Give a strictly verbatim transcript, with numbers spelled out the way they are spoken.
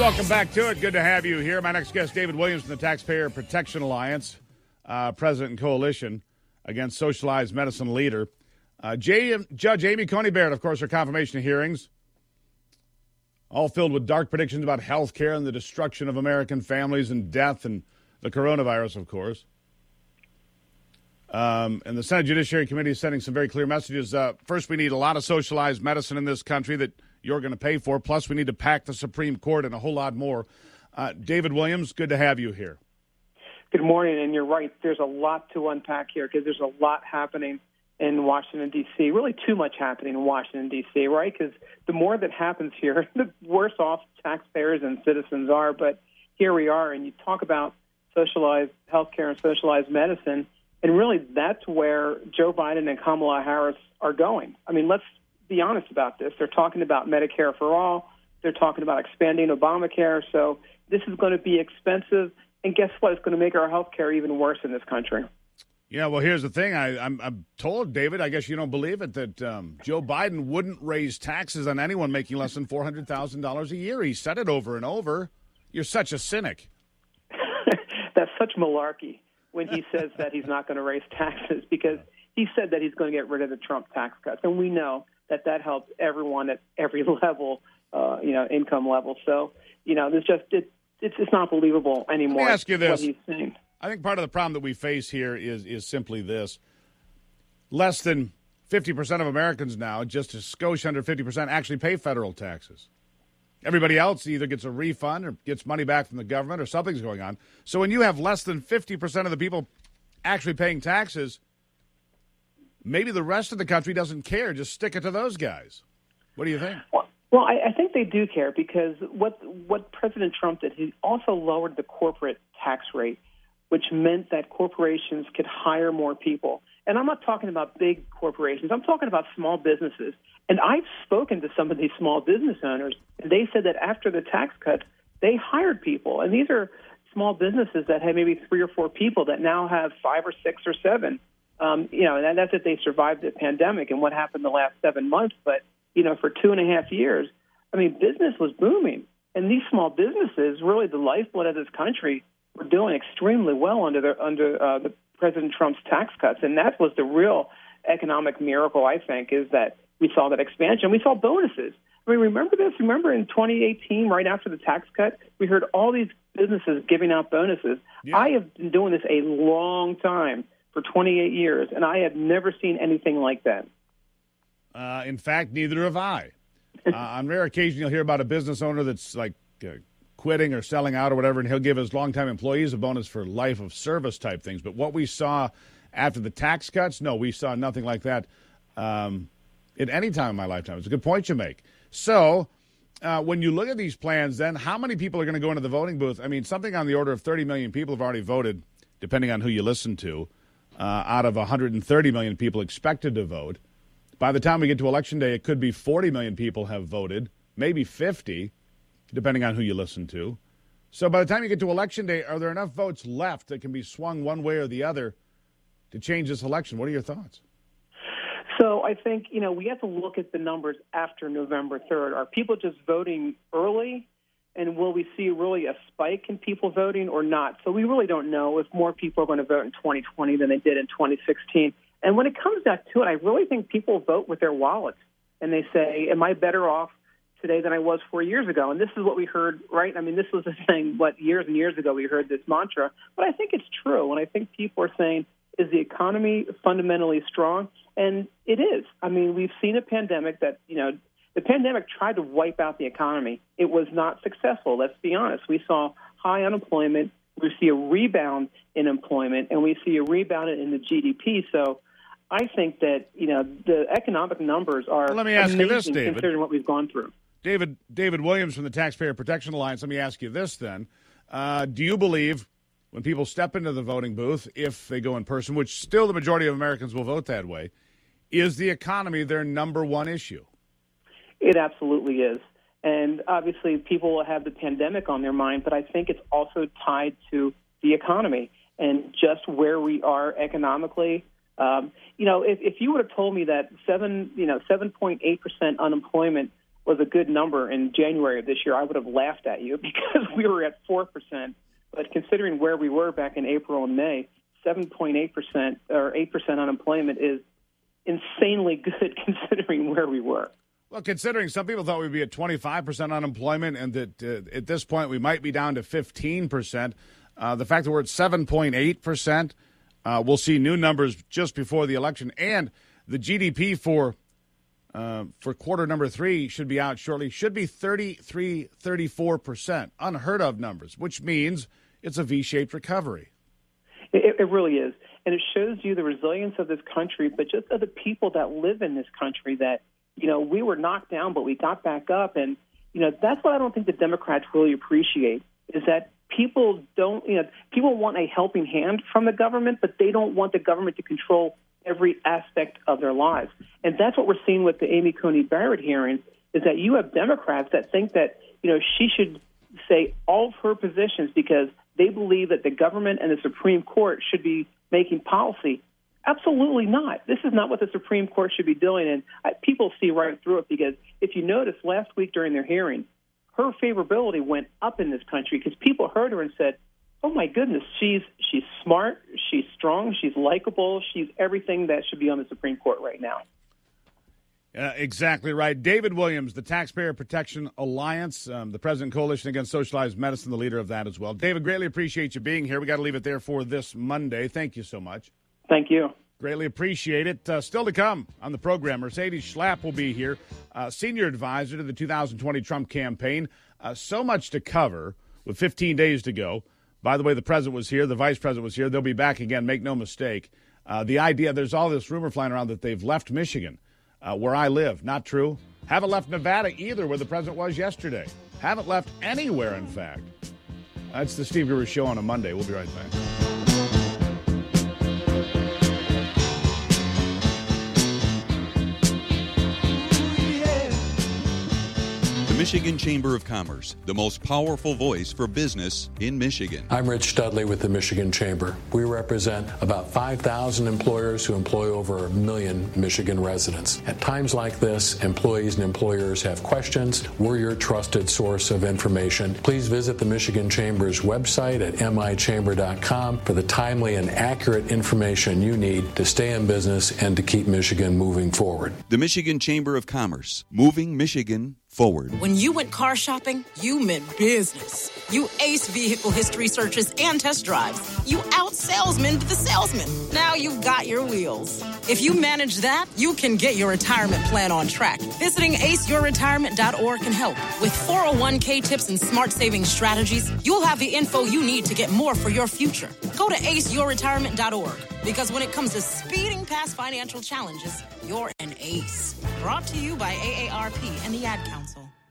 welcome back to it. Good to have you here. My next guest, David Williams from the Taxpayer Protection Alliance, uh, president and coalition against socialized medicine leader. Uh, J- Judge Amy Coney Barrett, of course, her confirmation hearings, all filled with dark predictions about health care and the destruction of American families and death and the coronavirus, of course. Um, and the Senate Judiciary Committee is sending some very clear messages. Uh, first, we need a lot of socialized medicine in this country that you're going to pay for. Plus, we need to pack the Supreme Court and a whole lot more. Uh, David Williams, good to have you here. Good morning, and you're right. There's a lot to unpack here because there's a lot happening in Washington, D C, really too much happening in Washington, D C, right? Because the more that happens here, the worse off taxpayers and citizens are. But here we are, and you talk about socialized healthcare and socialized medicine, and really that's where Joe Biden and Kamala Harris are going. I mean, let's be honest about this. They're talking about Medicare for all. They're talking about expanding Obamacare. So this is going to be expensive. And guess what? It's going to make our health care even worse in this country. Yeah, well, here's the thing. I, I'm, I'm told, David, I guess you don't believe it, that um, Joe Biden wouldn't raise taxes on anyone making less than four hundred thousand dollars a year. He said it over and over. You're such a cynic. That's such malarkey when he says that he's not going to raise taxes, because he said that he's going to get rid of the Trump tax cuts. And we know that that helps everyone at every level, uh, you know, income level. So, you know, there's just it, it's it's not believable anymore. Let me ask you this. What he's saying. I think part of the problem that we face here is is simply this. Less than fifty percent of Americans now, just a skosh under fifty percent, actually pay federal taxes. Everybody else either gets a refund or gets money back from the government or something's going on. So when you have less than fifty percent of the people actually paying taxes, maybe the rest of the country doesn't care. Just stick it to those guys. What do you think? Well, well I, I think they do care, because what what President Trump did, he also lowered the corporate tax rate, which meant that corporations could hire more people. And I'm not talking about big corporations. I'm talking about small businesses. And I've spoken to some of these small business owners, and they said that after the tax cuts, they hired people. And these are small businesses that had maybe three or four people that now have five or six or seven. Um, you know, and that's if they survived the pandemic and what happened the last seven months. But, you know, for two and a half years, I mean, business was booming. And these small businesses, really the lifeblood of this country, were doing extremely well under the, under uh, the President Trump's tax cuts. And that was the real economic miracle, I think, is that we saw that expansion. We saw bonuses. I mean, remember this? Remember in twenty eighteen, right after the tax cut, we heard all these businesses giving out bonuses. Yeah. I have been doing this a long time, for twenty-eight years, and I have never seen anything like that. Uh, in fact, neither have I. uh, on rare occasion, you'll hear about a business owner that's like uh, quitting or selling out or whatever, and he'll give his longtime employees a bonus for life of service type things. But what we saw after the tax cuts, no, we saw nothing like that um, at any time in my lifetime. It's a good point you make. So uh, when you look at these plans, then how many people are going to go into the voting booth? I mean, something on the order of thirty million people have already voted, depending on who you listen to, uh, out of one hundred thirty million people expected to vote. By the time we get to Election Day, it could be forty million people have voted, maybe fifty, depending on who you listen to. So by the time you get to Election Day, are there enough votes left that can be swung one way or the other to change this election? What are your thoughts? So I think, you know, we have to look at the numbers after November third. Are people just voting early, and will we see really a spike in people voting or not? So we really don't know if more people are going to vote in twenty twenty than they did in twenty sixteen. And when it comes back to it, I really think people vote with their wallets, and they say, am I better off today than I was four years ago? And this is what we heard, right? I mean, this was the thing, what, years and years ago we heard this mantra. But I think it's true, and I think people are saying, is the economy fundamentally strong? And it is. I mean, we've seen a pandemic that, you know, the pandemic tried to wipe out the economy. It was not successful, let's be honest. We saw high unemployment. We see a rebound in employment, and we see a rebound in the G D P. So I think that, you know, the economic numbers are well, let me ask amazing you this, David. Considering what we've gone through. David David Williams from the Taxpayer Protection Alliance, let me ask you this then. Uh, do you believe when people step into the voting booth, if they go in person, which still the majority of Americans will vote that way, is the economy their number one issue? It absolutely is. And obviously people will have the pandemic on their mind, but I think it's also tied to the economy and just where we are economically. Um, you know, if, if you would have told me that seven, you know, seven point eight percent unemployment was a good number in January of this year, I would have laughed at you because we were at four percent. But considering where we were back in April and May, seven point eight percent or eight percent unemployment is insanely good considering where we were. Well, considering some people thought we'd be at twenty-five percent unemployment and that uh, at this point we might be down to fifteen percent, uh, the fact that we're at seven point eight percent, uh, we'll see new numbers just before the election. And the G D P for uh, for quarter number three should be out shortly, should be thirty-three, thirty-four percent. Unheard of numbers, which means it's a V-shaped recovery. It, it really is. And it shows you the resilience of this country, but just of the people that live in this country that, you know, we were knocked down, but we got back up. And, you know, that's what I don't think the Democrats really appreciate is that people don't, you know, people want a helping hand from the government, but they don't want the government to control every aspect of their lives. And that's what we're seeing with the Amy Coney Barrett hearing is that you have Democrats that think that, you know, she should say all of her positions because they believe that the government and the Supreme Court should be making policy. Absolutely not. This is not what the Supreme Court should be doing, and I, people see right through it because if you notice last week during their hearing, her favorability went up in this country because people heard her and said, oh, my goodness, she's she's smart, she's strong, she's likable, she's everything that should be on the Supreme Court right now. Uh, exactly right. David Williams, the Taxpayer Protection Alliance, um, the President Coalition Against Socialized Medicine, the leader of that as well. David, greatly appreciate you being here. We got to leave it there for this Monday. Thank you so much. Thank you. Greatly appreciate it. Uh, still to come on the program, Mercedes Schlapp will be here, uh, senior advisor to the two thousand twenty Trump campaign. Uh, so much to cover with fifteen days to go. By the way, the president was here. The vice president was here. They'll be back again. Make no mistake. Uh, the idea, there's all this rumor flying around that they've left Michigan, uh, where I live. Not true. Haven't left Nevada either, where the president was yesterday. Haven't left anywhere, in fact. That's the Steve Gruber Show on a Monday. We'll be right back. Michigan Chamber of Commerce, the most powerful voice for business in Michigan. I'm Rich Dudley with the Michigan Chamber. We represent about five thousand employers who employ over a million Michigan residents. At times like this, employees and employers have questions. We're your trusted source of information. Please visit the Michigan Chamber's website at m i chamber dot com for the timely and accurate information you need to stay in business and to keep Michigan moving forward. The Michigan Chamber of Commerce, moving Michigan forward. When you went car shopping, you meant business. You aced vehicle history searches and test drives. You out-salesmaned the salesman. Now you've got your wheels. If you manage that, you can get your retirement plan on track. Visiting ace your retirement dot org can help. With four oh one k tips and smart saving strategies, you'll have the info you need to get more for your future. Go to ace your retirement dot org because when it comes to speeding past financial challenges, you're an ace. Brought to you by A A R P and the Ad Council.